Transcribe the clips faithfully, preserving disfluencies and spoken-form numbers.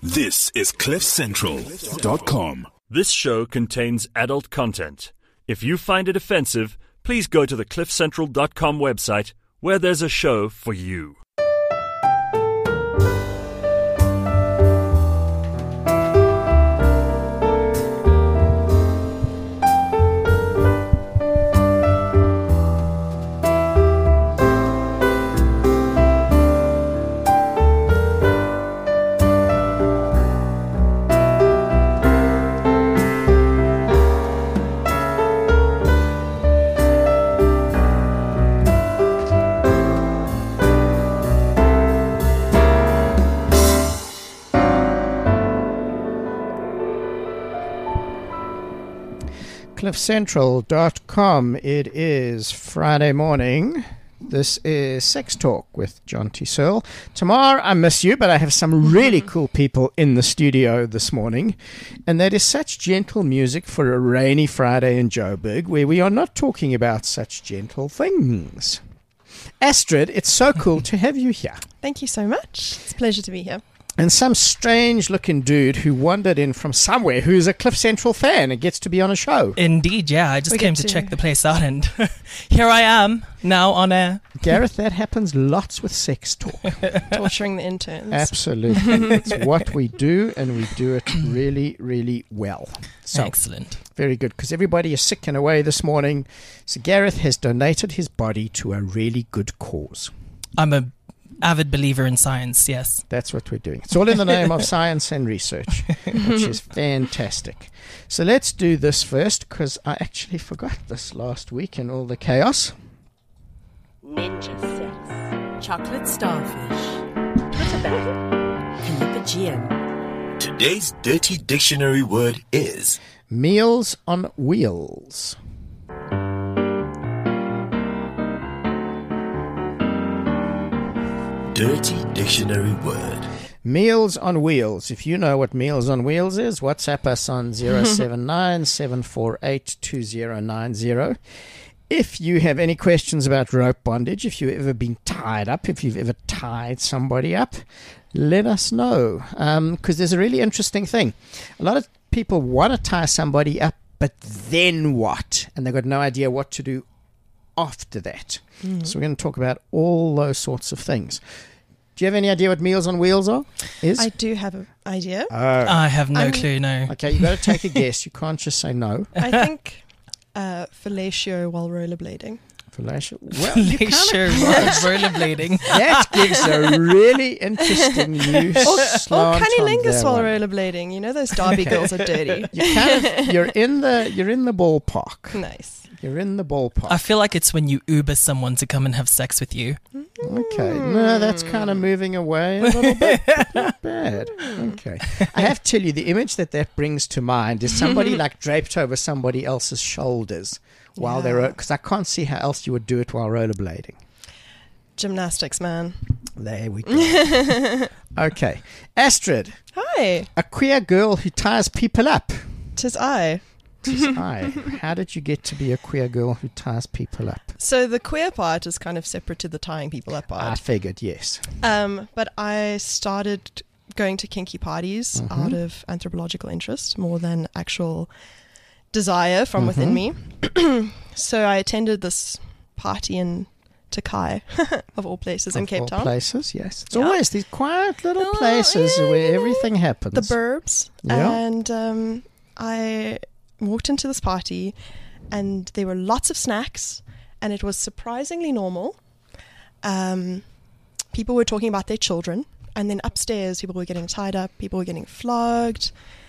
This is cliff central dot com. This show contains adult content. If you find it offensive, please go to the cliff central dot com website where there's a show for you. cliff central dot com. It is Friday morning. This is Sex Talk with John T. Searle. Tamar, I miss you, but I have some really cool people in the studio this morning. And that is such gentle music for a rainy Friday in Joburg, where we are not talking about such gentle things. Astrid, it's so cool to have you here. Thank you so much. It's a pleasure to be here. And some strange-looking dude who wandered in from somewhere who's a Cliff Central fan and gets to be on a show. Indeed, yeah. I just We came get to, to- check the place out, and here I am, now on air. Gareth, that happens lots with Sex Talk. Torturing the interns. Absolutely. It's what we do, and we do it really, really well. So, Excellent. very good, because everybody is sick and away this morning. So Gareth has donated his body to a really good cause. I'm a avid believer in science, yes. That's what we're doing. It's all in the name of science and research, which is fantastic. So let's do this first, because I actually forgot this last week in all the chaos. Ninja sex, chocolate starfish, Ritterbeck, Calipagian. Today's dirty dictionary word is Meals on wheels. dirty dictionary word. Meals on Wheels. If you know what Meals on Wheels is, WhatsApp us on zero seven nine, seven four eight, two zero nine zero. If you have any questions about rope bondage, if you've ever been tied up, if you've ever tied somebody up, let us know. Because um, there's a really interesting thing. A lot of people want to tie somebody up, but then what? And they've got no idea what to do after that. Mm. So we're going to talk about all those sorts of things. Do you have any idea what Meals on Wheels are? Is? I do have an idea. Oh. I have no I'm- clue, no. Okay, you've got to take a guess. You can't just say no. I think uh, fellatio while rollerblading. Fellatio. Well, you kinda Leisure close. rollerblading. That gives a really interesting new Or, slant or on cunnilingus that while one. rollerblading. You know those Derby girls are dirty. You kind of, you're in the you're in the ballpark. Nice. You're in the ballpark. I feel like it's when you Uber someone to come and have sex with you. Okay, no, that's kind of moving away a little bit. But not bad. Okay, I have to tell you, the image that that brings to mind is somebody like draped over somebody else's shoulders while they're, Yeah. because I can't see how else you would do it while rollerblading. Gymnastics, man. There we go. Okay, Astrid, Hi. a queer girl who ties people up. Tis I. Hi. How did you get to be a queer girl who ties people up? So the queer part is kind of separate to the tying people up I part. figured, yes. Um, but I started going to kinky parties Mhm. out of anthropological interest more than actual desire from within me. So I attended this party in Takai, of all places, in Of Cape all Town. places, yes. It's Yeah. always these quiet little Oh, places yeah, where you know, everything happens. The burbs. Yeah. And um, I walked into this party and there were lots of snacks and it was surprisingly normal. Um, people were talking about their children, and then upstairs people were getting tied up, people were getting flogged,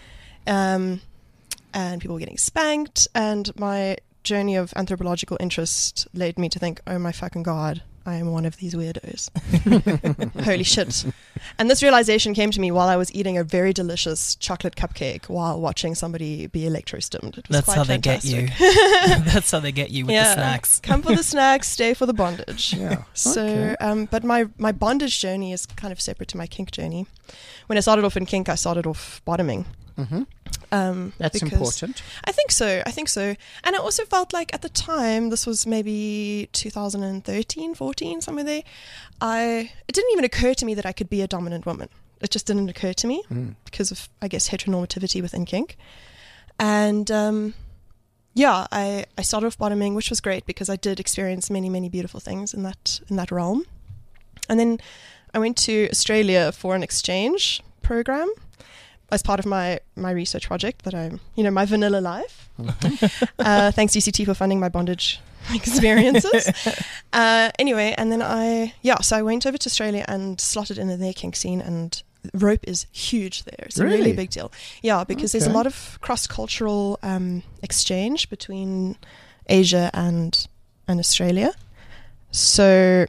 um, and people were getting spanked, and my journey of anthropological interest led me to think, oh my fucking God, I am one of these weirdos. Holy shit. And this realization came to me while I was eating a very delicious chocolate cupcake while watching somebody be electrostimmed. It was That's quite how fantastic. they get you. That's how they get you with Yeah. the snacks. Come for the snacks, stay for the bondage. Yeah. So, Okay. um, but my, my bondage journey is kind of separate to my kink journey. When I started off in kink, I started off bottoming. Mhm. Um, That's because- important. I think so. I think so. And I also felt like at the time, this was maybe two thousand thirteen, fourteen, somewhere there, I, it didn't even occur to me that I could be a dominant woman. it just didn't occur to me Mm. because of, I guess, heteronormativity within kink. And um, yeah, I, I started off bottoming, which was great because I did experience many, many beautiful things in that in that realm. And then I went to Australia for an exchange program as part of my, my research project that I'm, you know, my vanilla life. uh, thanks U C T for funding my bondage experiences. uh, anyway, and then I, yeah, so I went over to Australia and slotted in their kink scene, and rope is huge there. It's a Really? really big deal. Yeah, because there's a Okay. lot of cross-cultural um, exchange between Asia and and Australia. So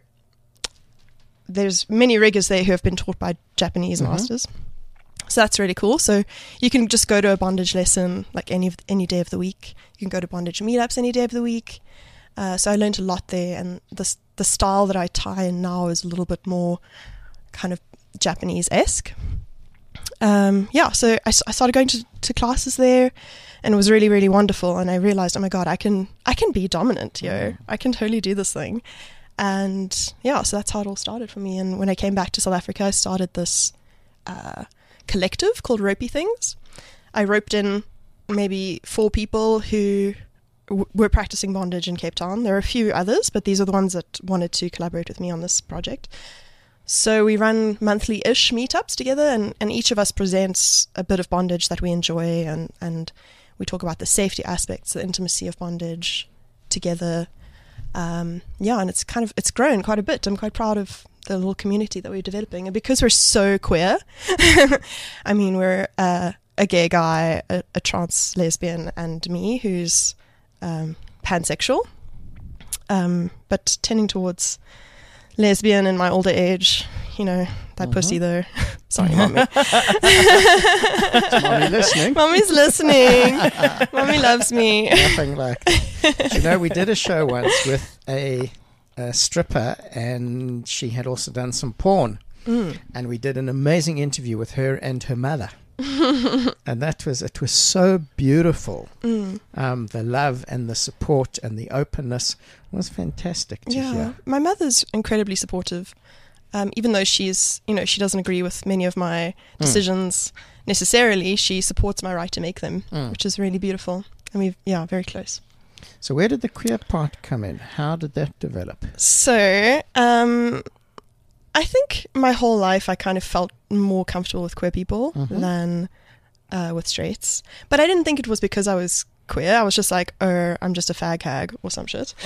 there's many riggers there who have been taught by Japanese Mhm. masters. So that's really cool. So you can just go to a bondage lesson like any of, any day of the week. You can go to bondage meetups any day of the week. Uh, so I learned a lot there, and the the style that I tie in now is a little bit more kind of Japanese-esque. Um, yeah, so I, s- I started going to, to classes there, and it was really, really wonderful. And I realized, oh my god, I can I can be dominant, yo. I can totally do this thing. And yeah, so that's how it all started for me. And when I came back to South Africa, I started this uh, collective called Ropey Things. I roped in maybe four people who w- were practicing bondage in Cape Town. There are a few others, but these are the ones that wanted to collaborate with me on this project. So we run monthly-ish meetups together, and, and each of us presents a bit of bondage that we enjoy, and, and we talk about the safety aspects, the intimacy of bondage together. Um, yeah, and it's kind of, it's grown quite a bit. I'm quite proud of the little community that we're developing. And because we're so queer, I mean, we're uh, a gay guy, a, a trans lesbian, and me, who's um, pansexual, um, but tending towards lesbian in my older age, you know, that Mhm. pussy though. Sorry, mommy. Is mommy listening? Mommy's listening. Mommy loves me. Nothing like that. You know, we did a show once with a, a stripper, and she had also done some porn. Mm. And we did an amazing interview with her and her mother. And that was, it was so beautiful. Mm. Um, the love and the support and the openness was fantastic to Yeah, hear. my mother's incredibly supportive. Um, even though she's, you know, she doesn't agree with many of my decisions necessarily, she supports my right to make them, Mm. which is really beautiful. And we've, yeah, very close. So where did the queer part come in? How did that develop? So, um, I think my whole life I kind of felt more comfortable with queer people Mhm. than uh, with straights. But I didn't think it was because I was queer. I was just like, oh, I'm just a fag hag or some shit.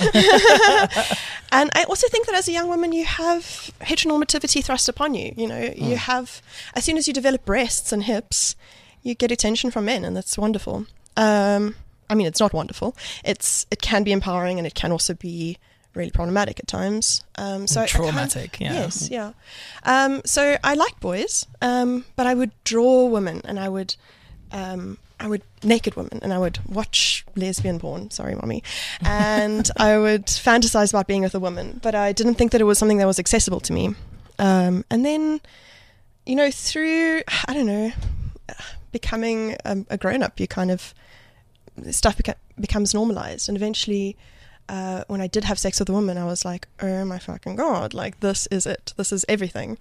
And I also think that as a young woman, you have heteronormativity thrust upon you. You know, you have, as soon as you develop breasts and hips, you get attention from men, and that's wonderful. Um, I mean, it's not wonderful. It's It can be empowering, and it can also be really problematic at times. Um, so I- I kind of- Traumatic, yeah. Yes, yeah. Um, so I liked boys, um, but I would draw women, and I would, um, I would naked women, and I would watch lesbian porn. Sorry, mommy. And I would fantasize about being with a woman, but I didn't think that it was something that was accessible to me. Um, and then, you know, through I don't know, becoming a, a grown up, you kind of stuff beca- becomes normalized, and eventually. Uh, when I did have sex with a woman, I was like, oh my fucking God, like this is it. This is everything.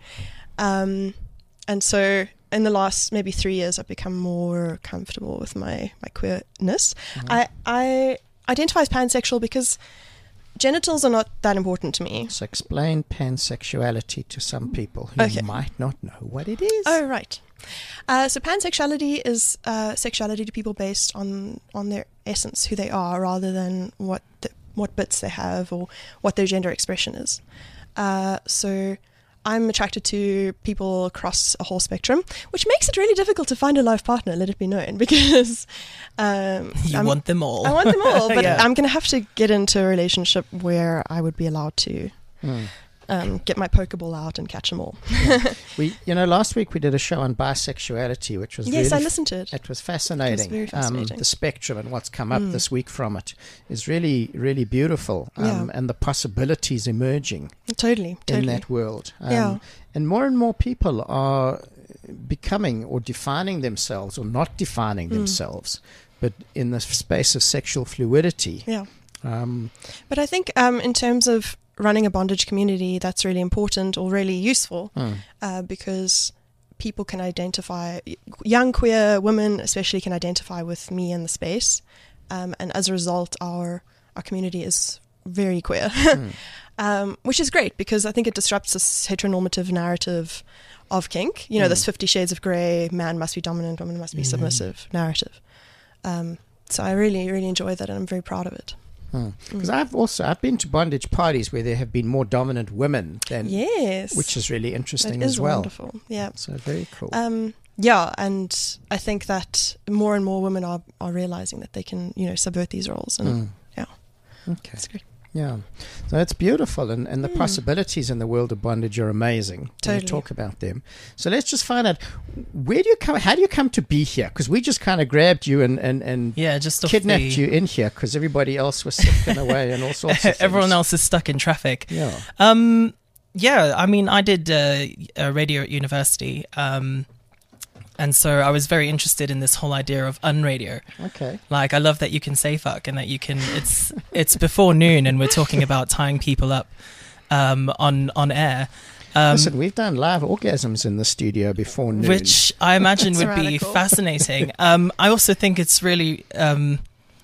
Um, and so in the last maybe three years, I've become more comfortable with my, my queerness. Mm-hmm. I, I identify as pansexual because genitals are not that important to me. So explain pansexuality to some people who Okay. might not know what it is. Oh, right. Uh, so pansexuality is uh, sexuality to people based on, on their essence, who they are, rather than what the, what bits they have or what their gender expression is. Uh, so I'm attracted to people across a whole spectrum, which makes it really difficult to find a life partner, let it be known, because um, You I'm- want them all. I want them all, but Yeah. I'm going to have to get into a relationship where I would be allowed to Hmm. um, get my Pokeball out and catch them all. We, you know, last week we did a show on bisexuality, which was Yes, really I listened to it. It was fascinating. It was very fascinating. Um, the spectrum and what's come up Mm. this week from it is really, really beautiful. Um, Yeah. And the possibilities emerging Totally, totally. in that world. Um, Yeah. And more and more people are becoming or defining themselves or not defining Mm. themselves, but in the space of sexual fluidity. Yeah. Um, But I think um, in terms of running a bondage community, that's really important or really useful mm, uh, because people can identify, young queer women especially can identify with me in the space, um, and as a result, our our community is very queer, mm. um, which is great because I think it disrupts this heteronormative narrative of kink. You know, mm. this Fifty Shades of Grey, man must be dominant, woman must be mm. submissive narrative. Um, so I really, really enjoy that, and I'm very proud of it. Because mm. I've also I've been to bondage parties where there have been more dominant women than yes, which is really interesting that is as well. Wonderful, yeah. So very cool. Um, yeah, and I think that more and more women are are realizing that they can, you know, subvert these roles, and mm. yeah, okay, that's great. Yeah, so it's beautiful, and, and the mm. possibilities in the world of bondage are amazing. Totally. We talk about them. So let's just find out, where do you come? How do you come to be here? Because we just kind of grabbed you and and, and yeah, just kidnapped the... you in here because everybody else was sick and away and all sorts of things. Everyone else is stuck in traffic. Yeah. Um. Yeah. I mean, I did uh, a radio at university. Um. And so I was very interested in this whole idea of unradio. Okay. Like, I love that you can say fuck and that you can, it's it's before noon and we're talking about tying people up um, on, on air. Um, Listen, we've done live orgasms in the studio before noon. Which I imagine would be radical. fascinating. Um, I also think it's really um,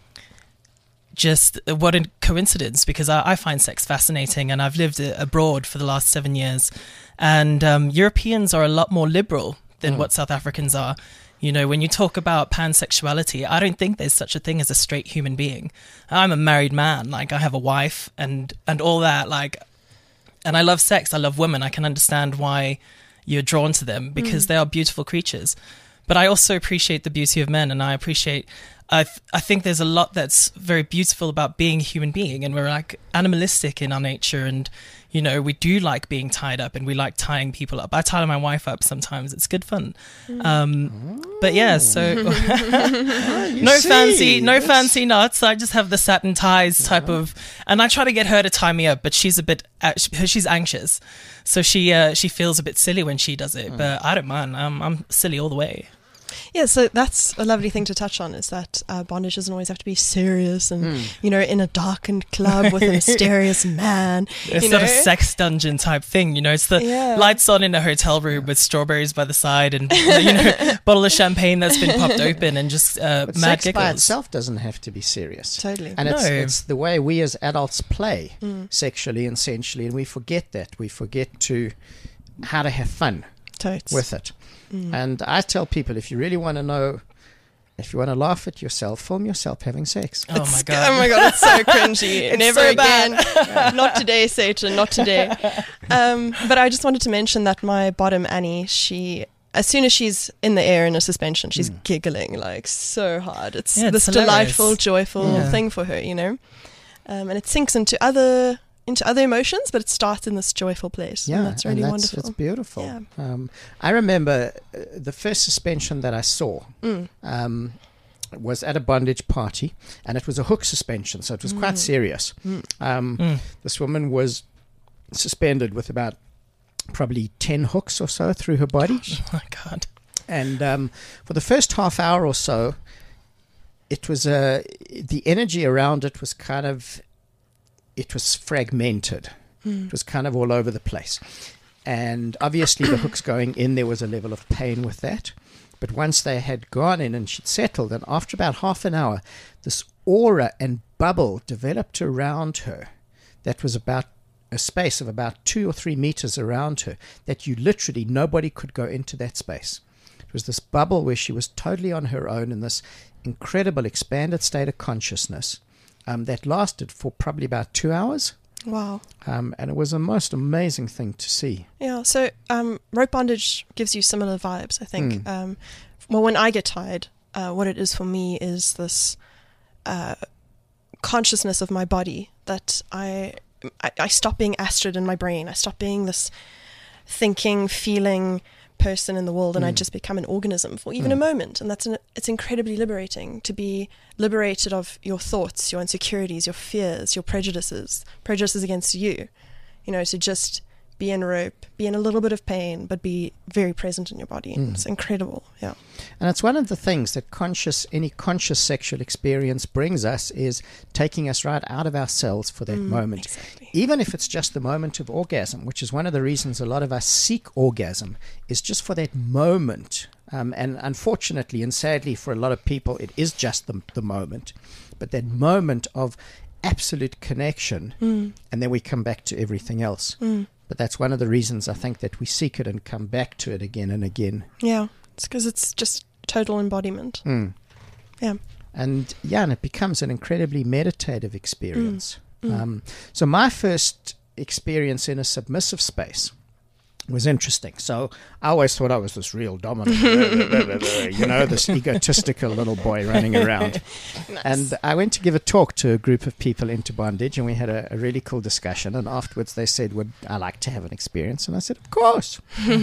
just what a coincidence, because I, I find sex fascinating and I've lived abroad for the last seven years. And um, Europeans are a lot more liberal than mm. what South Africans are. You know, when you talk about pansexuality, I don't think there's such a thing as a straight human being. I'm a married man, like I have a wife and and all that, like, and I love sex, I love women. I can understand why you're drawn to them because mm. they are beautiful creatures. But I also appreciate the beauty of men, and I appreciate I th- I think there's a lot that's very beautiful about being a human being, and we're like animalistic in our nature, and you know, we do like being tied up and we like tying people up. I tie my wife up sometimes. It's good fun. Um, but yeah, so oh, no see. fancy, no That's... fancy knots. I just have the satin ties type yeah. of, and I try to get her to tie me up, but she's a bit, uh, she's anxious. So she, uh, she feels a bit silly when she does it, mm. but I don't mind. I'm, I'm silly all the way. Yeah, so that's a lovely thing to touch on, is that uh, bondage doesn't always have to be serious and, mm. you know, in a darkened club with a mysterious man. It's you not know? a sex dungeon type thing, you know, it's the yeah. lights on in a hotel room with strawberries by the side and, you know, bottle of champagne that's been popped open and just uh, but mad sex giggles. by itself doesn't have to be serious. Totally. And no. it's, it's the way we as adults play mm. sexually and sensually, and we forget that. We forget to how to have fun Totes. with it. Mm. And I tell people, if you really want to know, if you want to laugh at yourself, film yourself having sex. Oh my god! Oh my god! It's so cringy. It's Never so again. Not today, Satan. Not today. Um, but I just wanted to mention that my bottom Annie, she, as soon as she's in the air in a suspension, she's mm. giggling like so hard. It's yeah, this it's delightful, joyful yeah. thing for her, you know. Um, and it sinks into other into other emotions, but it starts in this joyful place. Yeah, and that's really and that's, wonderful. It's beautiful. Yeah. Um, I remember uh, the first suspension that I saw. Mm. Um, was at a bondage party, and it was a hook suspension, so it was mm. quite serious. Mm. Um, mm. This woman was suspended with about probably ten hooks or so through her body. Gosh, oh my god! And um, for the first half hour or so, it was uh, the energy around it was kind of it was fragmented. Mm. It was kind of all over the place, and obviously the hooks going in, there was a level of pain with that. But once they had gone in and she'd settled, and after about half an hour, this aura and bubble developed around her that was about a space of about two or three meters around her, that you literally, nobody could go into that space. It was this bubble where she was totally on her own in this incredible expanded state of consciousness um, that lasted for probably about two hours. Wow. Um, and it was a most amazing thing to see. Yeah, so um, rope bondage gives you similar vibes, I think. Mm. Um, well, when I get tied, uh, what it is for me is this uh, consciousness of my body, that I, I I stop being Astrid in my brain. I stop being this thinking, feeling person in the world, and mm. I just become an organism for even mm. a moment. And that's an, it's incredibly liberating to be liberated of your thoughts, your insecurities, your fears, your prejudices, prejudices against you. You know, to just be in rope, be in a little bit of pain, but be very present in your body. Mm. It's incredible. Yeah. And it's one of the things that conscious, any conscious sexual experience brings us, is taking us right out of ourselves for that Mm, moment. exactly. Even if it's just the moment of orgasm, which is one of the reasons a lot of us seek orgasm, is just for that moment. Um, and unfortunately and sadly for a lot of people, it is just the, the moment. But that moment of absolute connection, Mm. and then we come back to everything else. Mm. But that's one of the reasons I think that we seek it and come back to it again and again. Yeah. It's because it's just total embodiment. Mm. Yeah. And yeah, and it becomes an incredibly meditative experience. Mm. Mm. Um, so my first experience in a submissive space was interesting. So I always thought I was this real dominant, you know, this egotistical little boy running around. Nice. And I went to give a talk to a group of people into bondage, and we had a, a really cool discussion. And afterwards they said, would I like to have an experience? And I said, of course.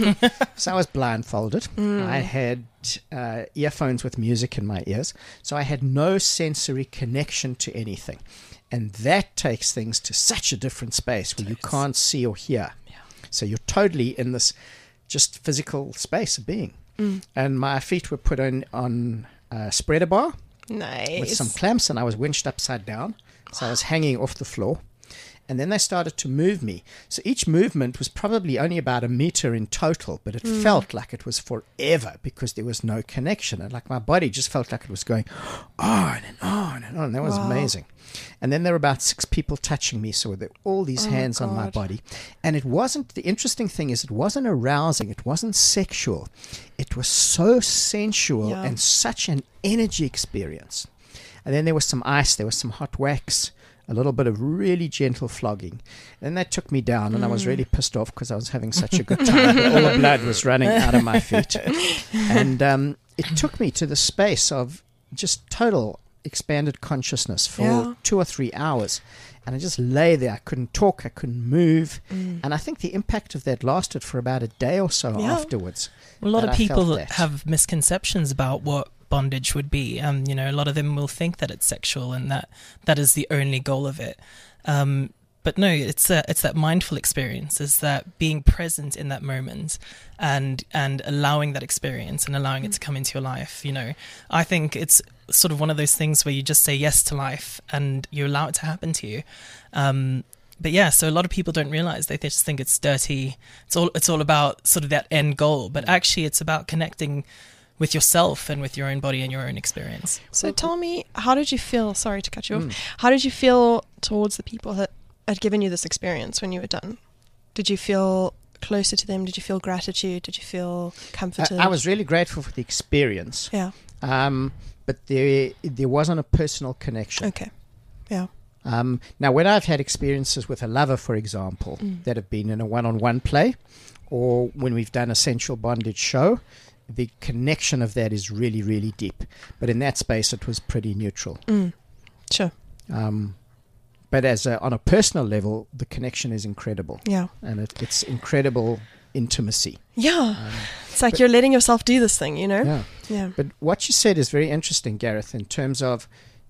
So I was blindfolded. Mm. I had uh, earphones with music in my ears. So I had no sensory connection to anything. And that takes things to such a different space where you can't see or hear. So you're totally in this just physical space of being. Mm. And my feet were put on, on a spreader bar Nice. with some clamps, and I was winched upside down. So I was hanging off the floor. And then they started to move me. So each movement was probably only about a meter in total, but it Mm. felt like it was forever because there was no connection. And like my body just felt like it was going on and on and on. That was Wow. amazing. And then there were about six people touching me. So there were all these Oh my hands on my God. body. And it wasn't, the interesting thing is it wasn't arousing. It wasn't sexual. It was so sensual Yeah. and such an energy experience. And then there was some ice, there was some hot wax, a little bit of really gentle flogging. And that took me down, and I was really pissed off because I was having such a good time. All the blood was running out of my feet. And um, it took me to the space of just total expanded consciousness for Yeah. two or three hours. And I just lay there. I couldn't talk. I couldn't move. Mm. And I think the impact of that lasted for about a day or so Yeah. afterwards. A lot that of I people felt that. have misconceptions about what bondage would be. Um, you know, a lot of them will think that it's sexual and that that is the only goal of it. Um, but no, it's that it's that mindful experience. Is that being present in that moment and and allowing that experience and allowing it to come into your life. You know, I think it's sort of one of those things where you just say yes to life and you allow it to happen to you. Um, but yeah, so a lot of people don't realize, they just think it's dirty. It's all it's all about sort of that end goal, but actually it's about connecting with yourself and with your own body and your own experience. So tell me, how did you feel? Sorry to cut you off. Mm. How did you feel towards the people that had given you this experience when you were done? Did you feel closer to them? Did you feel gratitude? Did you feel comforted? I, I was really grateful for the experience. Yeah. Um, but there there wasn't a personal connection. Okay. Yeah. Um, now, when I've had experiences with a lover, for example, Mm. that have been in a one-on-one play, or when we've done a sensual bondage show, the connection of that is really, really deep. But in that space, it was pretty neutral. Mm. Sure. Um, but as a, on a personal level, the connection is incredible, Yeah. and it, it's incredible intimacy. Yeah. Um, It's like but- you're letting yourself do this thing, you know? yeah. Yeah. But what you said is very interesting, Gareth, in terms of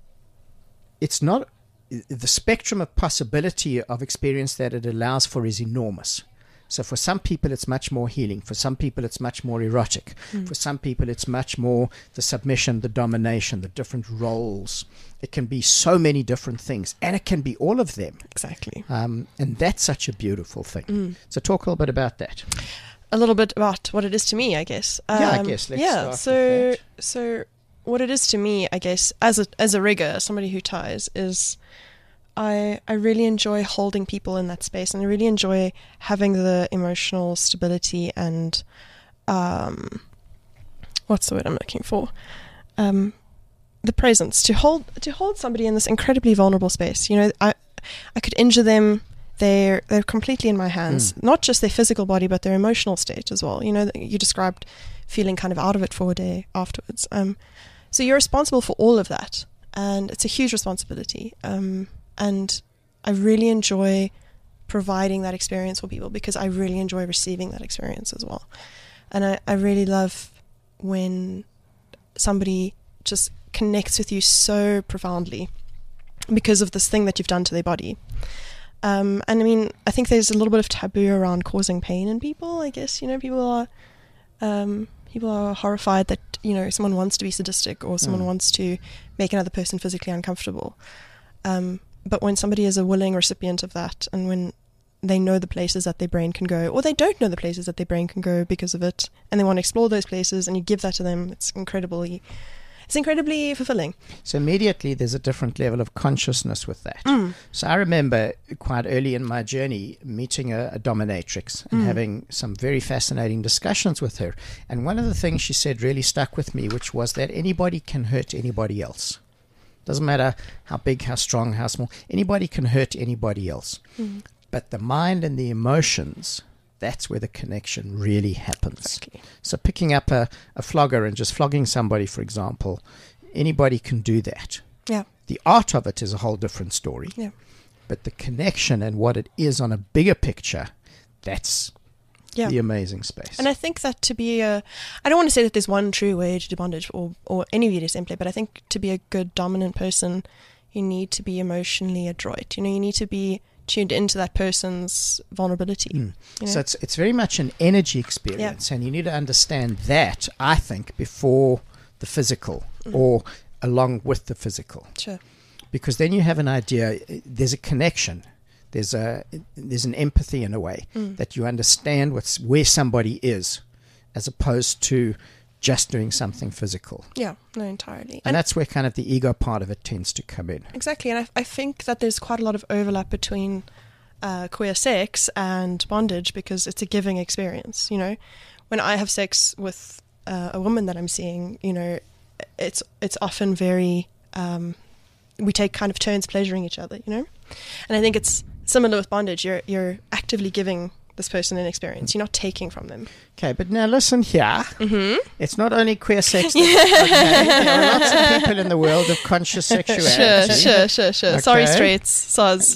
it's not the spectrum of possibility of experience that it allows for is enormous. So for some people, it's much more healing. For some people, it's much more erotic. Mm. For some people, it's much more the submission, the domination, the different roles. It can be so many different things, and it can be all of them. Exactly. Um, and that's such a beautiful thing. Mm. So talk a little bit about that. A little bit about what it is to me, I guess. Yeah, I Um, guess. Let's yeah. start So, with that. so what it is to me, I guess, as a as a rigger, somebody who ties, is I I really enjoy holding people in that space, and I really enjoy having the emotional stability and um, what's the word I'm looking for? Um, the presence to hold to hold somebody in this incredibly vulnerable space. You know, I I could injure them. They're they're completely in my hands. Mm. Not just their physical body, but their emotional state as well. You know, you described feeling kind of out of it for a day afterwards. Um, so you're responsible for all of that, and it's a huge responsibility. Um, and I really enjoy providing that experience for people because I really enjoy receiving that experience as well. And I, I really love when somebody just connects with you so profoundly because of this thing that you've done to their body. Um, and I mean, I think there's a little bit of taboo around causing pain in people. I guess, you know, people are um, people are horrified that, you know, someone wants to be sadistic or someone Mm. wants to make another person physically uncomfortable. Um, but when somebody is a willing recipient of that, and when they know the places that their brain can go, or they don't know the places that their brain can go because of it, and they want to explore those places, and you give that to them, it's incredibly, it's incredibly fulfilling. So immediately there's a different level of consciousness with that. Mm. So I remember quite early in my journey meeting a, a dominatrix and Mm. having some very fascinating discussions with her. And one of the things she said really stuck with me, which was that anybody can hurt anybody else. Doesn't matter how big, how strong, how small. Anybody can hurt anybody else. Mm. But the mind and the emotions, that's where the connection really happens. Exactly. So picking up a, a flogger and just flogging somebody, for example, anybody can do that. Yeah. The art of it is a whole different story. Yeah. But the connection and what it is on a bigger picture, that's Yeah. the amazing space. And I think that to be a, I don't want to say that there's one true way to do bondage or, or any B D S M play, but I think to be a good dominant person, you need to be emotionally adroit. You know, you need to be tuned into that person's vulnerability. Mm. You know? So it's it's very much an energy experience, and you need to understand that, I think, before the physical Mm. or along with the physical, Sure. because then you have an idea. There's a connection. There's a there's an empathy in a way Mm. that you understand what's where somebody is, as opposed to just doing something physical. Yeah, no, entirely. And, And that's where kind of the ego part of it tends to come in. exactly. And I, I think that there's quite a lot of overlap between uh, queer sex and bondage because it's a giving experience. You know, when I have sex with uh, a woman that I'm seeing, you know, it's it's often very um, we take kind of turns pleasuring each other. You know, and I think it's similar with bondage. You're you're actively giving this person an experience. You're not taking from them. Okay, but now listen here. Mm-hmm. It's not only queer sex. That's, okay, there are lots of people in the world of conscious Sure, sexuality. sure, sure, sure. Sorry, Okay. straights, soz.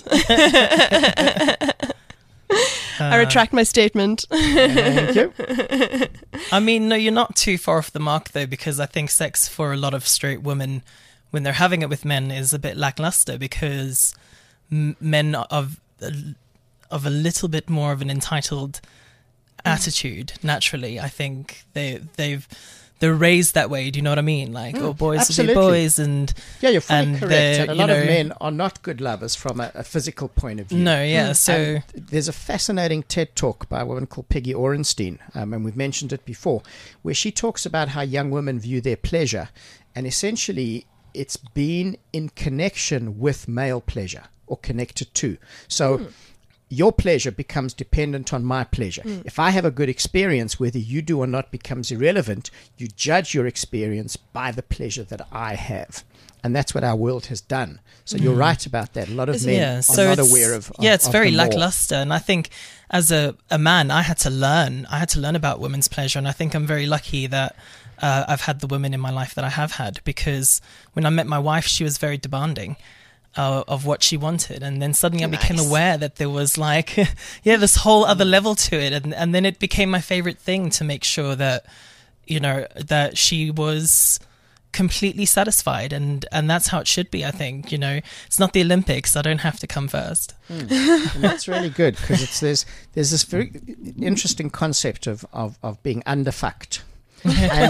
I retract my statement. Thank you. I mean, no, you're not too far off the mark, though, because I think sex for a lot of straight women, when they're having it with men, is a bit lackluster because m- men are of, of a little bit more of an entitled attitude, naturally. I think they, they've... They're raised that way. Do you know what I mean? Like, Mm, oh, boys absolutely. will be boys, and Yeah, you're fully And correct. they're, And a you lot of know- men are not good lovers from a, a physical point of view. no, yeah. So And there's a fascinating TED talk by a woman called Peggy Orenstein, um, and we've mentioned it before, where she talks about how young women view their pleasure, and essentially it's being in connection with male pleasure or connected to. So your pleasure becomes dependent on my pleasure. If I have a good experience, whether you do or not becomes irrelevant. You judge your experience by the pleasure that I have. And that's what our world has done. So you're right about that. A lot of Is- men yeah, are so not it's, aware of, of yeah, it's of very the more. lackluster, and I think as a, a man, I had to learn. I had to learn about women's pleasure, and I think I'm very lucky that uh, I've had the women in my life that I have had, because when I met my wife, she was very demanding uh, of what she wanted, and then suddenly I became Nice. aware that there was like, yeah, this whole other level to it, and and then it became my favorite thing to make sure that, you know, that she was completely satisfied, and and that's how it should be. I think, you know, it's not the Olympics. I don't have to come first. And that's really good, because it's there's there's this very interesting concept of of, of being underfucked. And,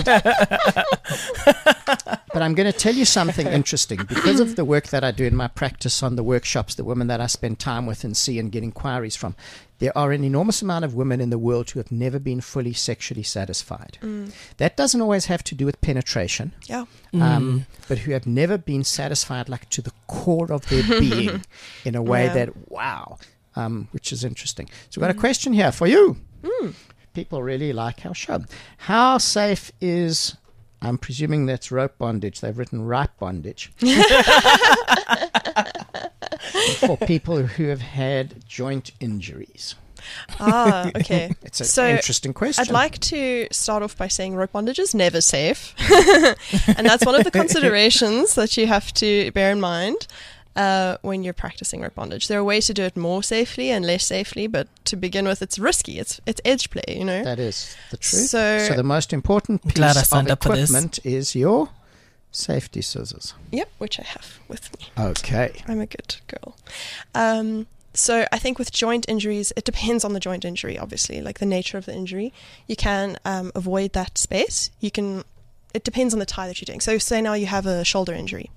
but I'm going to tell you something interesting because of the work that I do in my practice on the workshops, the women that I spend time with and see and get inquiries from. There are an enormous amount of women in the world who have never been fully sexually satisfied. That doesn't always have to do with penetration, Yeah. um, but who have never been satisfied, like to the core of their being, in a way Yeah. that, wow, um, which is interesting. So we've got a question here for you. People really like our show. How safe is, I'm presuming that's rope bondage, they've written right bondage, for people who have had joint injuries? Ah, okay. It's an So, interesting question. I'd like to start off by saying rope bondage is never safe. And that's one of the considerations that you have to bear in mind uh, when you're practicing rope bondage. There are ways to do it more safely and less safely, but to begin with, it's risky. It's it's edge play, you know? That is the truth. So- So, the most important piece Glad I signed of up for this. equipment is your safety scissors. Yep, which I have with me. Okay. I'm a good girl. Um, so I think with joint injuries, it depends on the joint injury, obviously, like the nature of the injury. You can um, avoid that space. You can, it depends on the tie that you're doing. So say now you have a shoulder injury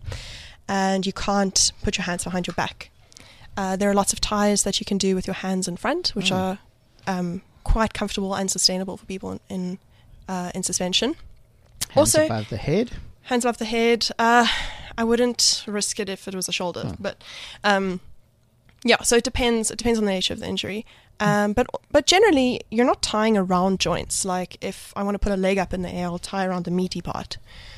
and you can't put your hands behind your back. Uh, there are lots of ties that you can do with your hands in front, which mm. are um, quite comfortable and sustainable for people in in, uh, in suspension. Hands also, above the head. Hands above the head. Uh, I wouldn't risk it if it was a shoulder, oh. but um, yeah. So it depends. It depends on the nature of the injury. Um, but but generally, you're not tying around joints. Like if I want to put a leg up in the air, I'll tie around the meaty part,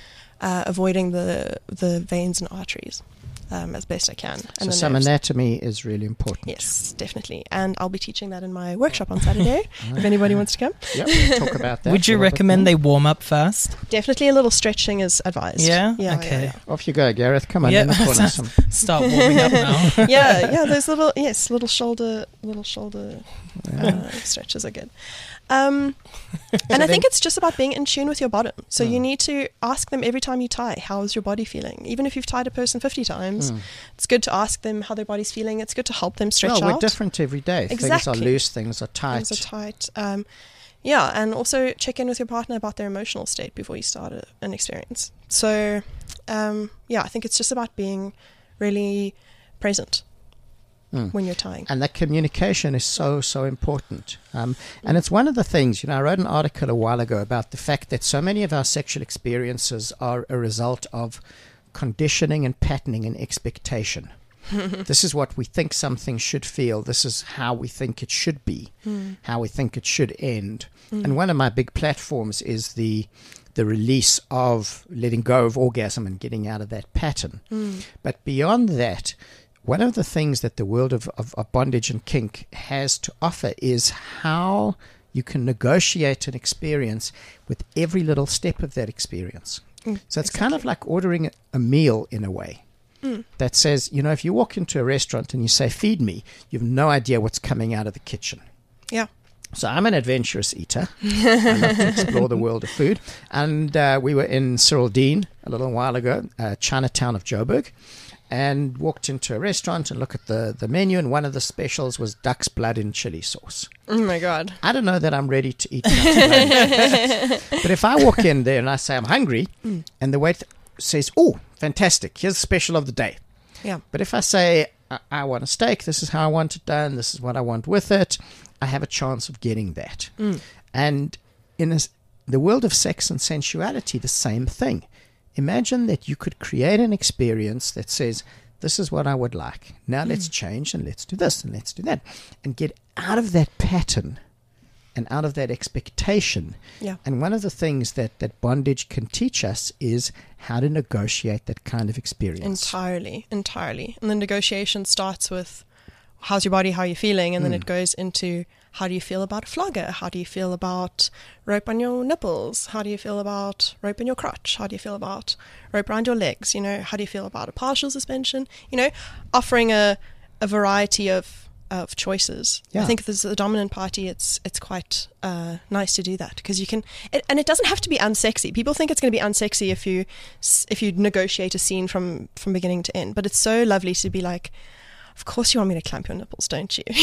uh, avoiding the the veins and arteries um, as best I can. So and some nerves. anatomy is really important. Yes, definitely. And I'll be teaching that in my workshop on Saturday, if anybody wants to come. Yep, we'll talk about that. Would you recommend they warm up first? Definitely a little stretching is advised. Yeah? yeah okay. Yeah, yeah. Off you go, Gareth. Come on. Yep. In the corner, some. Start warming up now. yeah, yeah. Those little, yes, little shoulder, little shoulder uh, stretches are good. Um, and I think it's just about being in tune with your bottom. So mm. you need to ask them every time you tie, how is your body feeling? Even if you've tied a person fifty times, mm. it's good to ask them how their body's feeling. It's good to help them stretch well, out. Well, we're different every day. Exactly. Things are loose, things are tight. Things are tight. Um, yeah, and also check in with your partner about their emotional state before you start a, an experience. So, um, yeah, I think it's just about being really present. Mm. When you're tying. And that communication is so, so important. Um, and it's one of the things, you know, I wrote an article a while ago about the fact that so many of our sexual experiences are a result of conditioning and patterning and expectation. This is what we think something should feel. This is how we think it should be, mm. how we think it should end. Mm. And one of my big platforms is the the release of letting go of orgasm and getting out of that pattern. Mm. But beyond that, one of the things that the world of, of, of bondage and kink has to offer is how you can negotiate an experience with every little step of that experience. Mm, so it's exactly. kind of like ordering a meal in a way mm. that says, you know, if you walk into a restaurant and you say, feed me, you have no idea what's coming out of the kitchen. Yeah. So I'm an adventurous eater. I love to explore the world of food. And uh, we were in Cyril Dean a little while ago, uh, Chinatown of Joburg. And walked into a restaurant and looked at the, the menu, and one of the specials was duck's blood in chili sauce. Oh, my God. I don't know that I'm ready to eat duck's blood. But if I walk in there and I say I'm hungry, mm. and the waiter says, oh, fantastic, here's the special of the day. Yeah. But if I say, I, I want a steak, this is how I want it done, this is what I want with it, I have a chance of getting that. Mm. And in a, the world of sex and sensuality, the same thing. Imagine that you could create an experience that says, this is what I would like. Now mm. let's change and let's do this and let's do that. And get out of that pattern and out of that expectation. Yeah. And one of the things that, that bondage can teach us is how to negotiate that kind of experience. Entirely, entirely. And the negotiation starts with, how's your body, how are you feeling? And mm. then it goes into, how do you feel about a flogger? How do you feel about rope on your nipples? How do you feel about rope in your crotch? How do you feel about rope around your legs? You know, how do you feel about a partial suspension? You know, offering a, a variety of of choices. Yeah. I think as the dominant party, it's it's quite uh, nice to do that because you can, it, and it doesn't have to be unsexy. People think it's going to be unsexy if you if you negotiate a scene from from beginning to end, but it's so lovely to be like, of course you want me to clamp your nipples, don't you?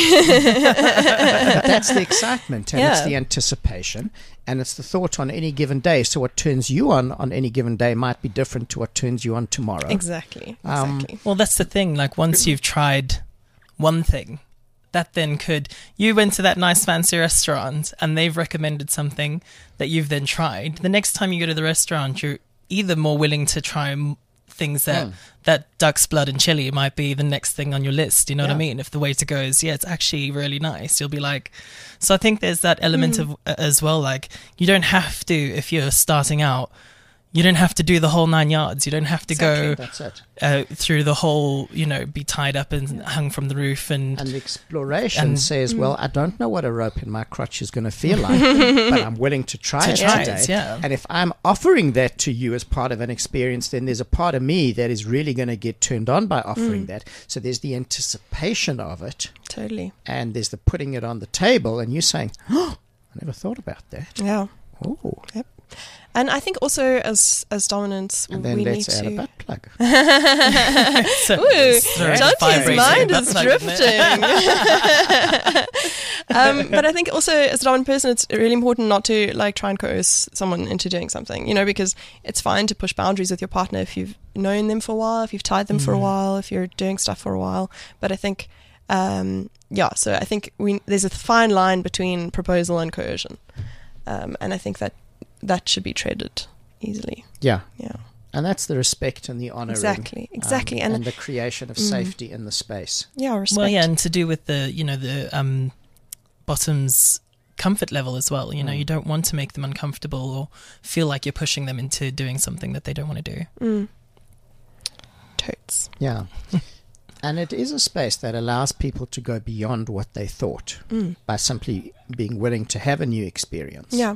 That's the excitement, and yeah. it's the anticipation, and it's the thought on any given day. So what turns you on on any given day might be different to what turns you on tomorrow. Exactly. Um, exactly. Well, that's the thing. Like once you've tried one thing, that then could, you went to that nice fancy restaurant and they've recommended something that you've then tried. The next time you go to the restaurant, you're either more willing to try things that mm. that duck's blood and chili might be the next thing on your list, you know yeah. what I mean? If the waiter goes, yeah, it's actually really nice, you'll be like, so I think there's that element mm. of uh, as well, like you don't have to, if you're starting out, you don't have to do the whole nine yards. You don't have to exactly. go That's it. Uh, through the whole, you know, be tied up and yeah. hung from the roof. And and the exploration and, says, mm. well, I don't know what a rope in my crotch is going to feel like, but I'm willing to try to it try today. It, yeah. And if I'm offering that to you as part of an experience, then there's a part of me that is really going to get turned on by offering mm. that. So there's the anticipation of it. Totally. And there's the putting it on the table and you saying, oh, I never thought about that. Yeah. Oh. Yep. And I think also as as dominants, And then we let's need add to. a butt plug. So, Ooh, sorry, Jonty's vibrating mind butt is plug, isn't it? drifting. um, but I think also as a dominant person, it's really important not to like try and coerce someone into doing something, you know, because it's fine to push boundaries with your partner if you've known them for a while, if you've tied them for a while, if you're doing stuff for a while. But I think, um, yeah, so I think we there's a fine line between proposal and coercion. Um, and I think that that should be treaded easily. Yeah. Yeah. And that's the respect and the honouring. Exactly, exactly. Um, And- and the creation of Mm. safety in the space. Yeah, respect. Well, yeah, and to do with the, you know, the um, bottom's comfort level as well. You know, Mm. you don't want to make them uncomfortable or feel like you're pushing them into doing something that they don't want to do. Mm. Totes. Yeah. And it is a space that allows people to go beyond what they thought Mm. by simply being willing to have a new experience. Yeah.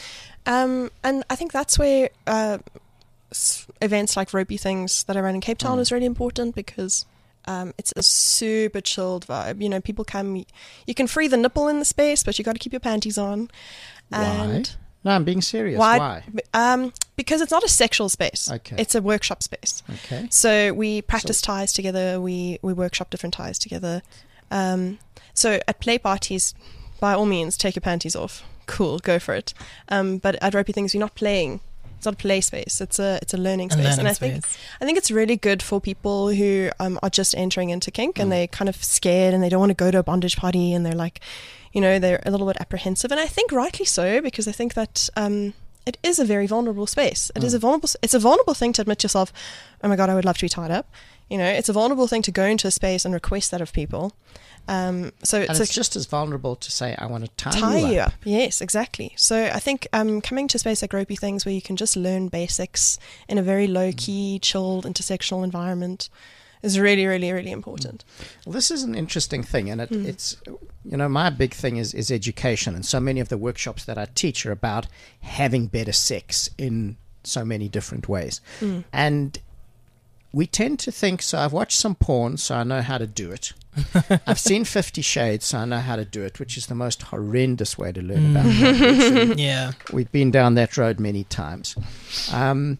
Um, and I think that's where uh, s- events like Ropey Things that I ran in Cape Town Mm. is really important because um, it's a super chilled vibe. You know, people come, you can free the nipple in the space, but you got to keep your panties on. Why? No, I'm being serious. Why? Why? Um, because it's not a sexual space. Okay. It's a workshop space. Okay. So we practice ties together. We we workshop different ties together. Um, so at play parties, by all means, take your panties off. Cool, go for it. Um, but at Ropey Things, you're not playing. It's not a play space. It's a it's a learning And space. learning and I think space. I think it's really good for people who um, are just entering into kink and they're kind of scared and they don't want to go to a bondage party and they're like, you know, they're a little bit apprehensive. And I think rightly so, because I think that um, it is a very vulnerable space. It is a vulnerable. It's a vulnerable thing to admit to yourself, oh my God, I would love to be tied up. You know, it's a vulnerable thing to go into a space and request that of people. Um, so And it's, it's a, just as vulnerable to say, I want to tie, tie you, you up. up. Yes, exactly. So I think um, coming to a space like Ropey Things where you can just learn basics in a very low-key, chilled, intersectional environment is really, really, really important. Well, this is an interesting thing, and it, Mm. it's, you know, my big thing is, is education, and so many of the workshops that I teach are about having better sex in so many different ways. Mm. And we tend to think, so I've watched some porn, so I know how to do it. I've seen Fifty Shades, so I know how to do it, which is the most horrendous way to learn about bondage. And Yeah. we've been down that road many times. Um,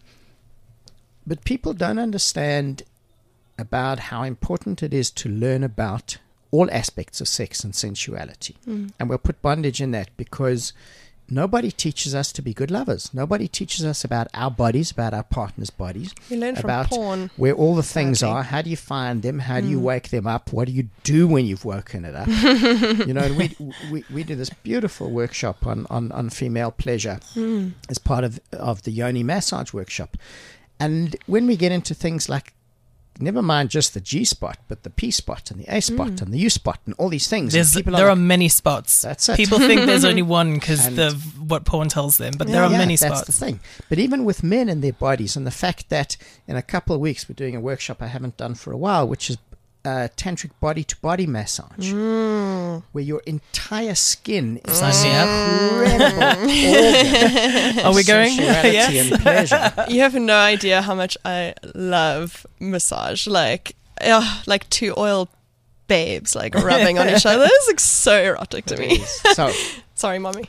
but people don't understand about how important it is to learn about all aspects of sex and sensuality. Mm. And we'll put bondage in that because nobody teaches us to be good lovers. Nobody teaches us about our bodies, about our partner's bodies, We learn from about porn. where all the things Sadly. are. How do you find them? How do you Mm. wake them up? What do you do when you've woken it up? You know, and we, we we do this beautiful workshop on, on, on female pleasure Mm. as part of, of the Yoni massage workshop. And when we get into things like, never mind just the G spot, but the P spot and the A spot Mm. and the U spot and all these things. There's, and people there are like, many spots. That's it. People think there's only one because And- of what porn tells them, but there are Yeah, many that's spots. the thing. But even with men and their bodies, and the fact that in a couple of weeks we're doing a workshop I haven't done for a while, which is uh, tantric body-to-body massage, Mm. where your entire skin is Sign this me up. incredible organ Are we of going? sensuality Yes. and pleasure. You have no idea how much I love massage. Like, uh, like two oil babes like rubbing on each other. It's like so erotic to me. So Sorry, mommy.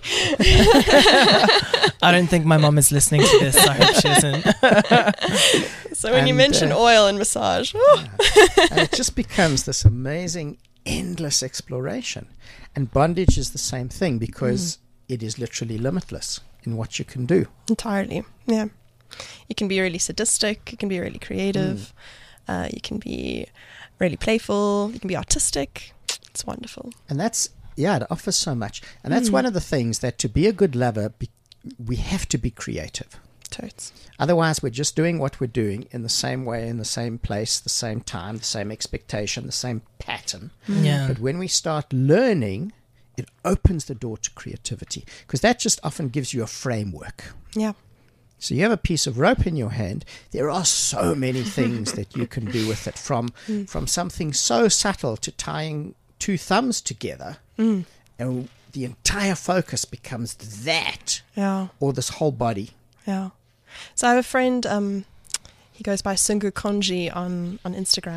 I don't think my mom is listening to this. I hope she isn't. So when you And, mention uh, oil and massage, oh, and it just becomes this amazing, endless exploration. And bondage is the same thing because it is literally limitless in what you can do. entirely. Yeah. You can be really sadistic. You can be really creative. Uh, you can be really playful. You can be artistic. It's wonderful. And that's, yeah, it offers so much. And that's Mm. one of the things that to be a good lover, be, we have to be creative. Totes. Otherwise, we're just doing what we're doing in the same way, in the same place, the same time, the same expectation, the same pattern. Yeah. But when we start learning, it opens the door to creativity because that just often gives you a framework. Yeah. So you have a piece of rope in your hand. There are so many things that you can do with it, from Mm. from something so subtle to tying two thumbs together, Mm. and the entire focus becomes that Yeah. or this whole body. Yeah. So I have a friend, um, he goes by Sungu Konji on, on Instagram.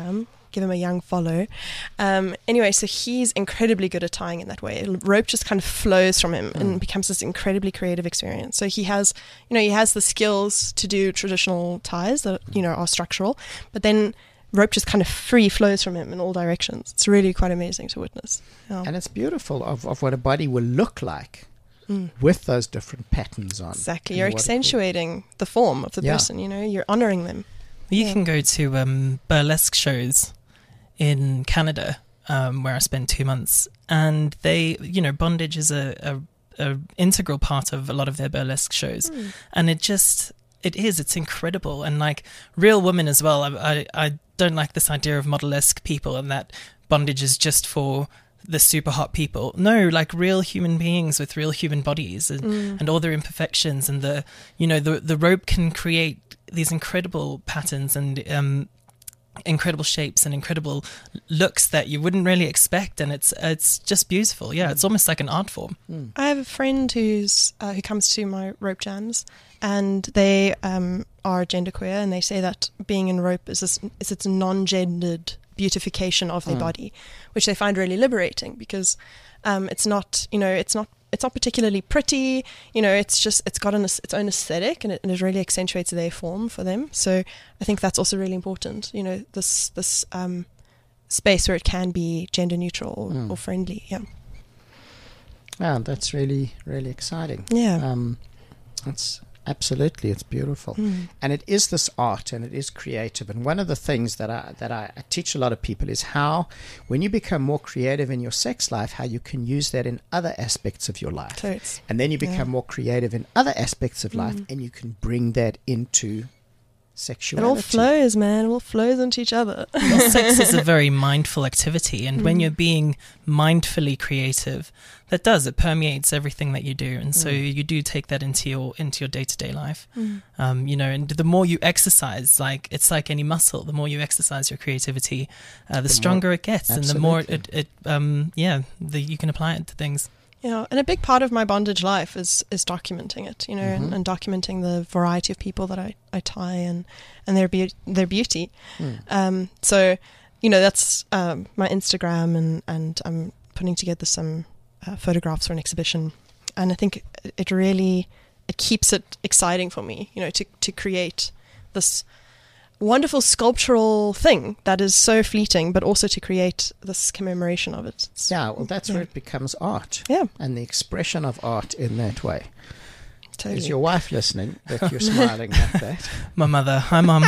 give him a young follow. Um, anyway, so he's incredibly good at tying in that way. Rope just kind of flows from him mm. and becomes this incredibly creative experience. So he has, you know, he has the skills to do traditional ties that, you know, are structural, but then rope just kind of free flows from him in all directions. It's really quite amazing to witness. Yeah. And it's beautiful of, of what a body will look like mm. with those different patterns on. Exactly. You're accentuating the form of the yeah. person, you know, you're honoring them. You yeah. can go to um, burlesque shows in Canada, um, where I spent two months, and they, you know, bondage is a, a, a integral part of a lot of their burlesque shows, mm. and it just, it is, it's incredible, and like real women as well. I, I, I don't like this idea of model-esque people and that bondage is just for the super hot people. No, like real human beings with real human bodies and, mm. and all their imperfections, and the, you know, the the rope can create these incredible patterns and um, incredible shapes and incredible looks that you wouldn't really expect, and it's it's just beautiful. Yeah, it's almost like an art form. Mm. I have a friend who's uh, who comes to my rope jams, and they um, are genderqueer, and they say that being in rope is this, is its non-gendered beautification of their Mm. body, which they find really liberating, because um, it's not, you know, it's not it's not particularly pretty, you know, it's just, it's got an, its own aesthetic, and it, and it really accentuates their form for them. So I think that's also really important, you know, this this um, space where it can be gender neutral or, Mm. or friendly. Yeah. Yeah, that's really, really exciting. Yeah. Um, it's absolutely, it's beautiful. Mm. And it is this art, and it is creative. And one of the things that I that I, I teach a lot of people is how, when you become more creative in your sex life, how you can use that in other aspects of your life. So it's, And then you become yeah. more creative in other aspects of life, Mm. and you can bring that into it sexuality. all flows, man. It all flows into each other. Well, sex is a very mindful activity, and when Mm. you're being mindfully creative, that does, it permeates everything that you do, and so Mm. you do take that into your into your day-to-day life. Mm. Um, you know, and the more you exercise, like it's like any muscle, the more you exercise your creativity, uh, the, The stronger it gets, and the more it, Absolutely. it um, yeah, the, you can apply it to things. Yeah, and a big part of my bondage life is is documenting it, you know, Mhm. and, and documenting the variety of people that I, I tie and and their be- their beauty. Mm. Um, so, you know, that's um, my Instagram, and and I'm putting together some uh, photographs for an exhibition, and I think it really it keeps it exciting for me, you know, to to create this wonderful sculptural thing that is so fleeting, but also to create this commemoration of it. It's- Yeah, well, that's yeah. where it becomes art. Yeah, And the expression of art in that way. totally. Is your wife listening that you're smiling like that? My mother, hi mum.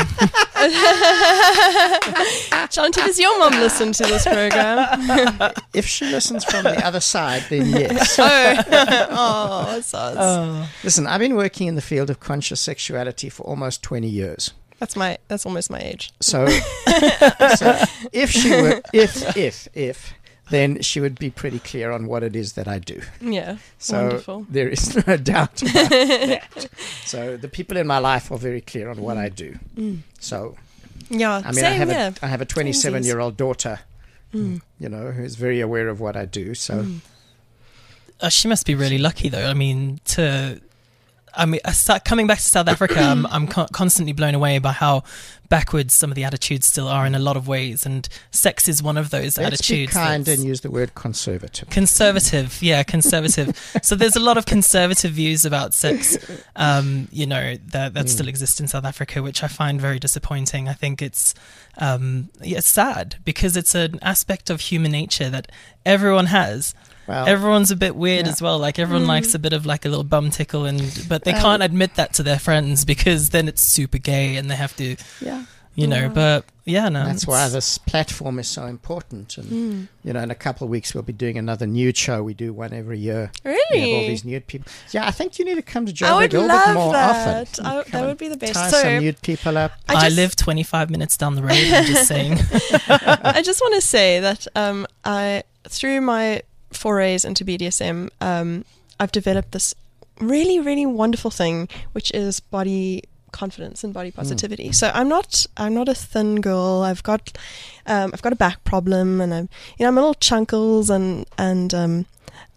Shanti, does your mum listen to this program? If she listens from the other side, then yes. oh, oh, soz. Oh. Listen, I've been working in the field of conscious sexuality for almost twenty years. That's my. That's almost my age. So, so if she were, if, if, if, then she would be pretty clear on what it is that I do. Yeah, So wonderful. there is no doubt about that. So the people in my life are very clear on what I do. Mm. So, Yeah, I mean, same. I have yeah. a I have a twenty-seven-year-old daughter, Mm. you know, who's very aware of what I do. So, Mm. Uh, she must be really lucky, though. I mean, to, I mean, I start coming back to South Africa, I'm, I'm co- constantly blown away by how backwards some of the attitudes still are in a lot of ways, and sex is one of those let's be attitudes. kind that's and use the word conservative. conservative, yeah, conservative. So there's a lot of conservative views about sex, um, you know, that that Mm. still exist in South Africa, which I find very disappointing. I think it's, um, yeah, it's sad because it's an aspect of human nature that everyone has. Well, Everyone's a bit weird yeah. as well. Like everyone Mm. likes a bit of like a little bum tickle, and but they Well- can't admit that to their friends because then it's super gay, and they have to, yeah, you know. Yeah. But yeah, no, that's why it's- this platform is so important. And Mm. you know, in a couple of weeks we'll be doing another nude show. We do one every year. We have Really? all these nude people. Yeah, I think you need to come to I Joburg would a little bit love more that. often. I, Come that and would be the best. tie So some nude people up. I, I, just, live twenty-five minutes down the road. I'm just saying. I just want to say that um, I through my forays into B D S M, um, I've developed this really, really wonderful thing, which is body confidence and body positivity. So I'm not, I'm not a thin girl. I've got, um, I've got a back problem, and I'm, you know, I'm a little chunkles, and and um,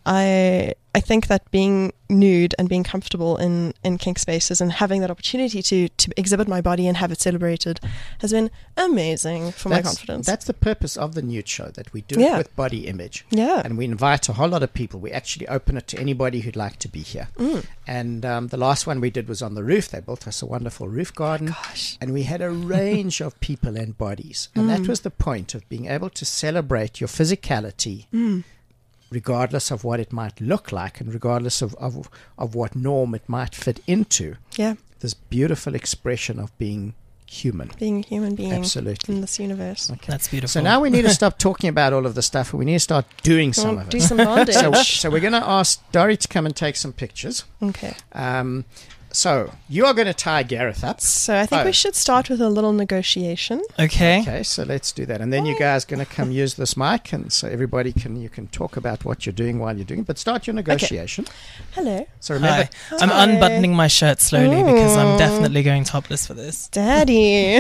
I I think that being nude and being comfortable in, in kink spaces and having that opportunity to, to exhibit my body and have it celebrated has been amazing for that's, my confidence. That's the purpose of the nude show, that we do Yeah. it with body image. Yeah. And we invite a whole lot of people. We actually open it to anybody who'd like to be here. Mm. And um, the last one we did was on the roof. They built us a wonderful roof garden. Gosh. And we had a range of people and bodies. And Mm. that was the point of being able to celebrate your physicality, Mm. regardless of what it might look like and regardless of, of, of what norm it might fit into. Yeah. This beautiful expression of being human. Being a human being Absolutely. in this universe. Okay. That's beautiful. So now we need to stop talking about all of the stuff. We need to start doing some Well, of do it. some bondage. So, so we're going to ask Dori to come and take some pictures. Okay. Um, so you are going to tie Gareth up. So I think Oh. we should start with a little negotiation. okay. Okay, so let's do that. And then you guys are going to come use this mic, and so everybody can you can talk about what you're doing while you're doing it. But start your negotiation. Hello, So remember, Hi. I'm Hi. unbuttoning my shirt slowly because I'm Ooh. definitely going topless for this. Daddy.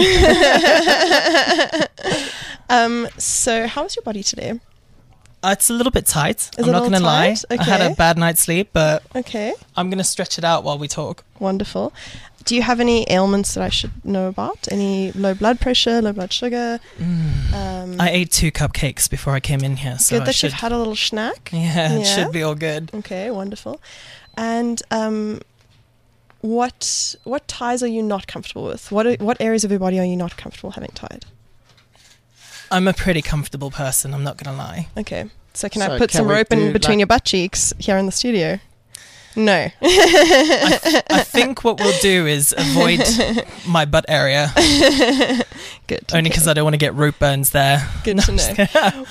um. So how was your body today? Uh, it's a little bit tight. Is I'm it a not little going to lie. tight? I had a Okay. bad night's sleep, but Okay. I'm going to stretch it out while we talk. Wonderful. Do you have any ailments that I should know about? Any low blood pressure, low blood sugar? Um, I ate two cupcakes before I came in here, so good I that should. you've had a little snack. yeah, it Yeah. should be all good. Okay, wonderful. And um, what what ties are you not comfortable with? What are, what areas of your body are you not comfortable having tied? I'm a pretty comfortable person. I'm not going to lie. Okay, so can So I put can some we rope in do, between like- your butt cheeks here in the studio? No. I think what we'll do is avoid my butt area, Good. only okay. because I don't want to get root burns there. Good to know.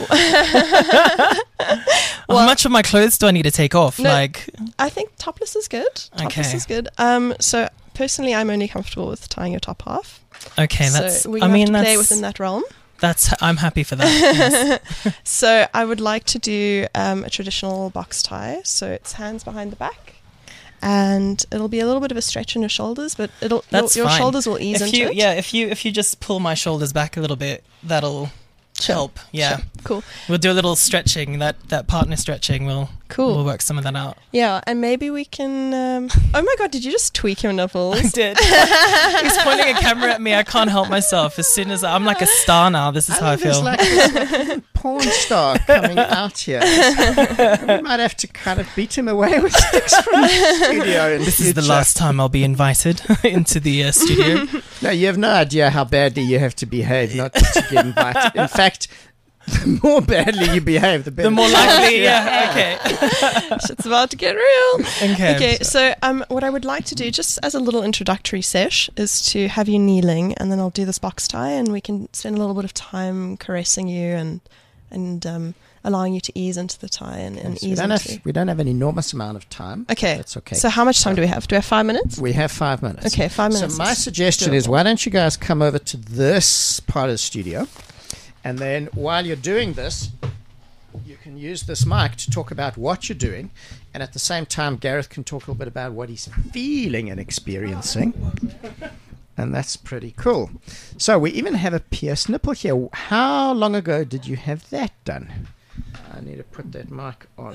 How much of my clothes do I need to take off? No. Like, I think topless is good. Topless Okay. is good. Um, so personally, I'm only comfortable with tying your top half. okay, so that's. we I have mean, to that's. play within that realm. That's. I'm happy for that. Yes. So I would like to do um, a traditional box tie. So it's hands behind the back, and it'll be a little bit of a stretch in your shoulders, but it'll That's your, your fine. shoulders will ease if into you, it. yeah, if you if you just pull my shoulders back a little bit, that'll Sure. help. Yeah, Sure. Cool. we'll do a little stretching. That that partner stretching. We'll Cool. we'll work some of that out. Yeah, and maybe we can. Um, oh my God! Did you just tweak your nipples? I did. He's pointing a camera at me. I can't help myself. As soon as I, I'm like a star now. This is how I there's feel. like this porn star coming out here. We might have to kind of beat him away with sticks from the studio. In This is the future. last time I'll be invited into the uh, studio. No, you have no idea how badly you have to behave not to get invited. In fact, the more badly you behave, the better. The more likely, yeah, okay. It's about to get real. Okay. Okay, so um, what I would like to do, just as a little introductory sesh, is to have you kneeling, and then I'll do this box tie, and we can spend a little bit of time caressing you and and um, allowing you to ease into the tie and, and Yes, we, ease don't into. have, we don't have an enormous amount of time. Okay, That's okay. So how much time do we have? Do we have five minutes? We have five minutes. Okay, five minutes. So my is suggestion is, doable. why don't you guys come over to this part of the studio, and then while you're doing this, you can use this mic to talk about what you're doing, and at the same time, Gareth can talk a little bit about what he's feeling and experiencing. And that's pretty cool. So we even have a pierced nipple here. How long ago did you have that done? I need to put that mic on.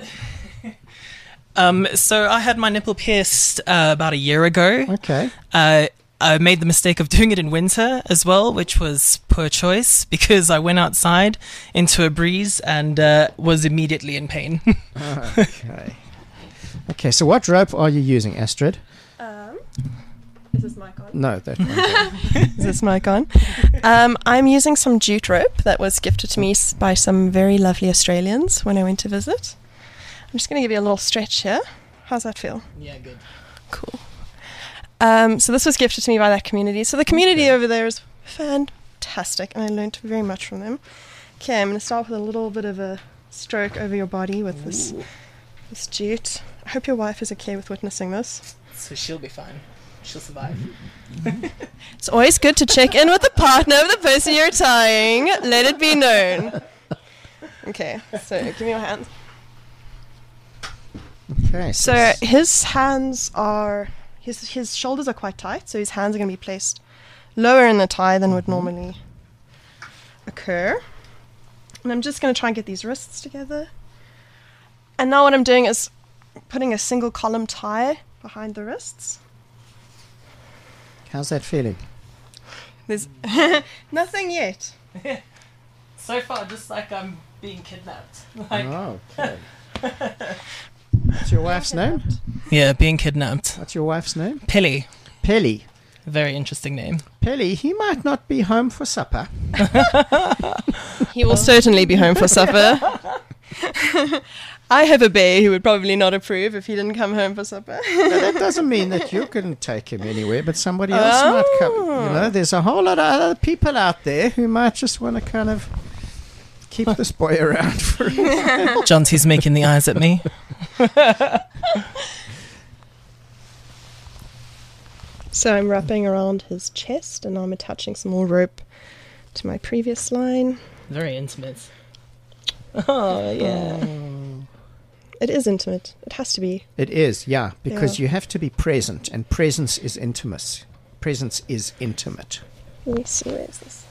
Um, so I had my nipple pierced uh, about a year ago. Okay. Uh, I made the mistake of doing it in winter as well, which was poor choice because I went outside into a breeze and uh, was immediately in pain. Okay. Okay, so what rope are you using, Astrid? Um, is this mic on? No, that one. Is this mic on? Um, I'm using some jute rope that was gifted to me s- by some very lovely Australians when I went to visit. I'm just going to give you a little stretch here. How's that feel? Yeah, good. Cool. Um, so this was gifted to me by that community. So the community Okay. over there is fantastic, and I learned very much from them. Okay, I'm going to start with a little bit of a stroke over your body with this this jute. I hope your wife is okay with witnessing this. So she'll be fine. She'll survive. It's always good to check in with the partner of the person you're tying. Let it be known. Okay, so give me your hands. Okay, So s- his hands are, his his shoulders are quite tight, so his hands are going to be placed lower in the tie than would normally occur. And I'm just going to try and get these wrists together. And now what I'm doing is putting a single column tie behind the wrists. How's that feeling? There's nothing yet. So far, just like I'm being kidnapped. Like, Oh, okay. What's your wife's name? yeah, being kidnapped. What's your wife's name? Pilly. Pelly. Very interesting name. Pelly, he might not be home for supper. He will certainly be home for supper. I have a bear who would probably not approve if he didn't come home for supper. Now, that doesn't mean that you can take him anywhere, but somebody else might come. You know, there's a whole lot of other people out there who might just want to kind of keep this boy around for a while. Jonty's making the eyes at me. So I'm wrapping around his chest, and now I'm attaching some more rope to my previous line. Very intimate. Oh, yeah. It is intimate. It has to be. It is, yeah, because Yeah. you have to be present, and presence is intimacy. Presence is intimate. Let me see, where is this?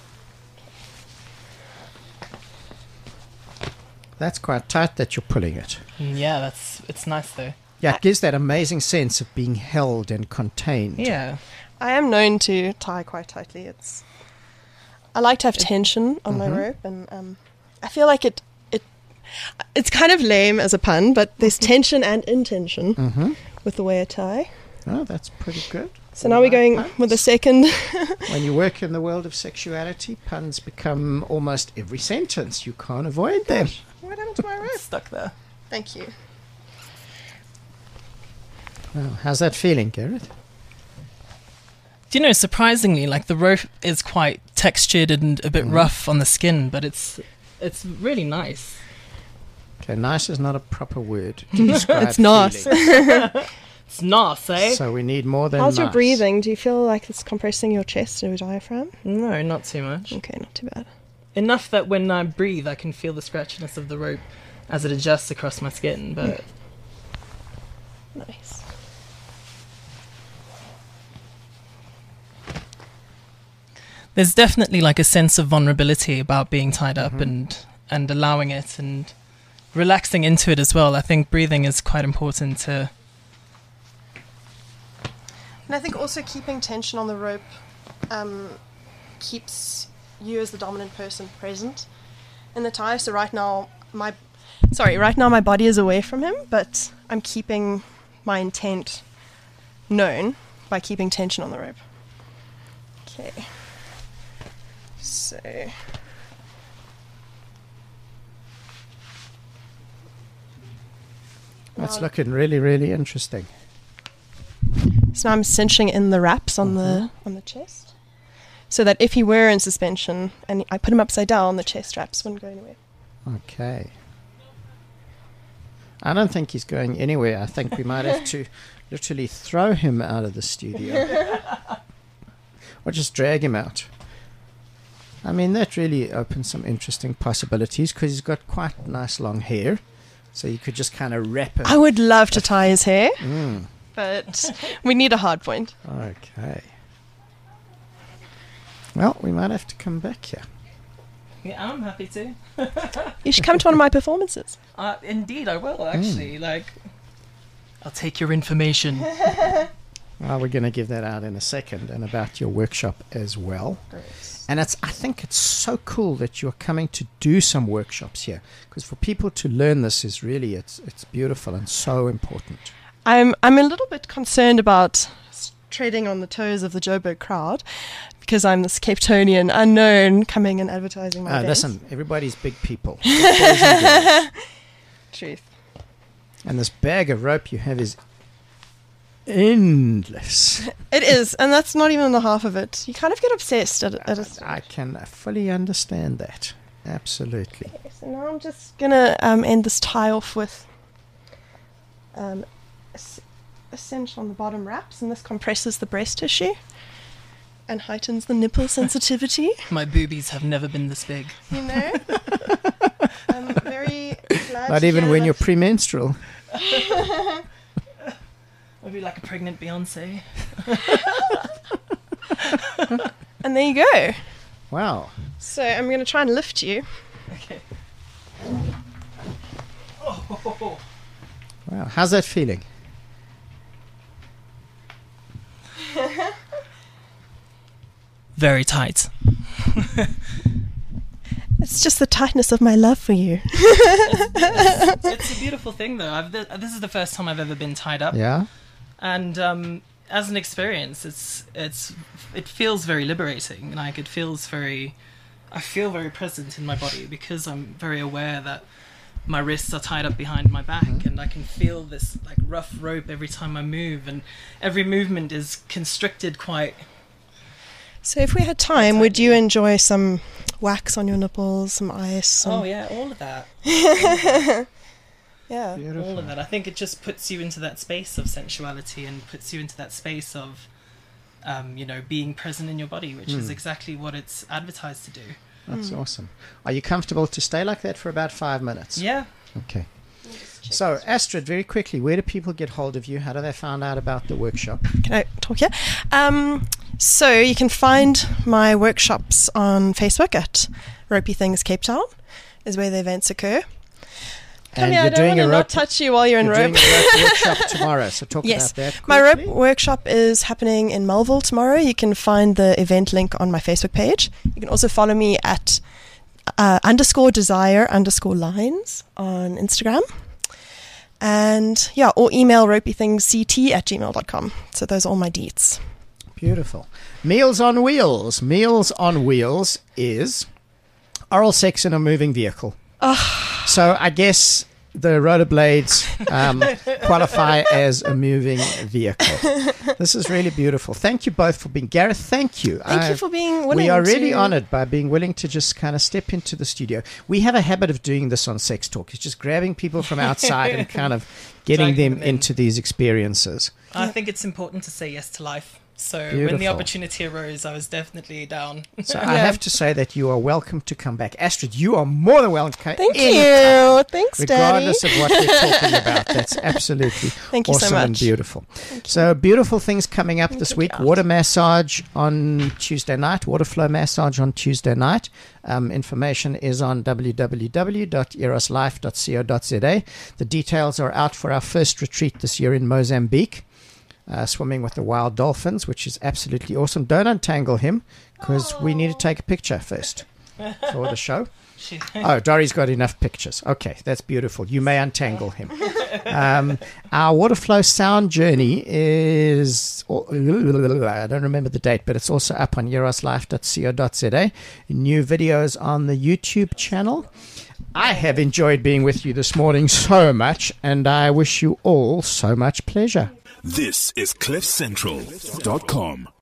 That's quite tight that you're pulling it. Yeah, that's it's nice though. Yeah, it gives that amazing sense of being held and contained. Yeah. I am known to tie quite tightly. It's. I like to have tension on my Mhm. rope, and um, I feel like it. It. It's kind of lame as a pun, but there's tension and intention Mm-hmm. with the way I tie. Oh, that's pretty good. So now we're going Puns. with the second. When you work in the world of sexuality, puns become almost every sentence. You can't avoid them. What happened to my rope? Stuck there. Thank you. Well, how's that feeling, Gareth? Do you know, surprisingly, like the rope is quite textured and a bit Mhm. rough on the skin, but it's it's really nice. Okay, nice is not a proper word to describe It's nice. feeling. It's nice, eh? So we need more than How's your nice. breathing? Do you feel like it's compressing your chest or your diaphragm? No, not too much. Okay, not too bad. Enough that when I breathe, I can feel the scratchiness of the rope as it adjusts across my skin, but Nice. there's definitely like a sense of vulnerability about being tied up Mhm. and and allowing it and relaxing into it as well. I think breathing is quite important to. And I think also keeping tension on the rope um, keeps you as the dominant person present in the tie. So right now, my sorry, right now my body is away from him, but I'm keeping my intent known by keeping tension on the rope. Okay. So. That's Now- looking really, really interesting. So now I'm cinching in the wraps on the on the chest, so that if he were in suspension and I put him upside down, the chest wraps wouldn't go anywhere. Okay. I don't think he's going anywhere. I think we might have to literally throw him out of the studio. Or just drag him out. I mean, that really opens some interesting possibilities because he's got quite nice long hair. So you could just kind of wrap him. I would love to tie his hair, Mm, but we need a hard point. okay. Well, we might have to come back here. Yeah, I'm happy to. You should come to one of my performances. Uh, indeed, I will actually. Like, I'll take your information. Well, we're going to give that out in a second, and about your workshop as well. And it's, I think it's so cool that you're coming to do some workshops here, because for people to learn this is really, it's it's beautiful and so important. I'm I'm a little bit concerned about s- treading on the toes of the Joburg crowd, because I'm this Cape Townian unknown coming and advertising my Uh, event. listen, everybody's big people. Big boys and girls. Truth. And this bag of rope you have is endless. It is, and that's not even the half of it. You kind of get obsessed at, at a I can fully understand that. Absolutely. Okay, so now I'm just gonna um, end this tie off with um, a, c- a cinch on the bottom wraps, and this compresses the breast tissue and heightens the nipple sensitivity. My boobies have never been this big. You know, I'm very glad. Not to even hear when that- you're premenstrual. Maybe like a pregnant Beyonce. And there you go. Wow. So I'm gonna try and lift you. Okay. Oh, Wow. How's that feeling? Very tight. It's just the tightness of my love for you. it's, it's a beautiful thing, though. I've, this is the first time I've ever been tied up. Yeah. And um, as an experience, it's it's it feels very liberating. Like it feels very, I feel very present in my body because I'm very aware that my wrists are tied up behind my back, mm-hmm. and I can feel this like rough rope every time I move, and every movement is constricted quite. So if we had time, would you enjoy some wax on your nipples, some ice? Some... Oh yeah, all of that. All of that. Yeah, beautiful. All of that. I think it just puts you into that space of sensuality and puts you into that space of, um, you know, being present in your body, which mm. is exactly what it's advertised to do. That's mm. awesome. Are you comfortable to stay like that for about five minutes? Yeah. Okay. So, Astrid, very quickly, where do people get hold of you? How do they find out about the workshop? Can I talk here? Um, so, you can find my workshops on Facebook at Ropey Things Cape Town, is where the events occur. And Tommy, you're I don't doing want a to rope, not touch you while you're in you're rope. doing a rope workshop tomorrow, so talk yes. about that quickly. My rope workshop is happening in Melville tomorrow. You can find the event link on my Facebook page. You can also follow me at uh, underscore desire underscore lines on Instagram. And yeah, or email ropeythingsct at gmail dot com. So those are all my deets. Beautiful. Meals on Wheels. Meals on Wheels is oral sex in a moving vehicle. Oh. So I guess the rollerblades um, qualify as a moving vehicle. This is really beautiful. Thank you both for being... Gareth, thank you. Thank I, you for being willing We are really to... honoured by being willing to just kind of step into the studio. We have a habit of doing this on Sex Talk. It's just grabbing people from outside and kind of getting Dragging them them in. into these experiences. I think it's important to say yes to life. So Beautiful. when the opportunity arose, I was definitely down. So I have to say that you are welcome to come back. Astrid, you are more than welcome to come Thank anytime, you. Thanks, regardless Daddy. of what we're talking about. That's absolutely Thank you so awesome and much. beautiful. So beautiful things coming up this week. Water massage on Tuesday night. Water flow massage on Tuesday night. Um, information is on w w w dot eros life dot co dot z a. The details are out for our first retreat this year in Mozambique. Uh, swimming with the wild dolphins, which is absolutely awesome. Don't untangle him, because we need to take a picture first for the show. Oh, Dori's got enough pictures. Okay, that's beautiful. You may untangle him. Um, our Waterflow sound journey is, I don't remember the date, but it's also up on eros life dot co dot z a. New videos on the YouTube channel. I have enjoyed being with you this morning so much, and I wish you all so much pleasure. This is cliff central dot com.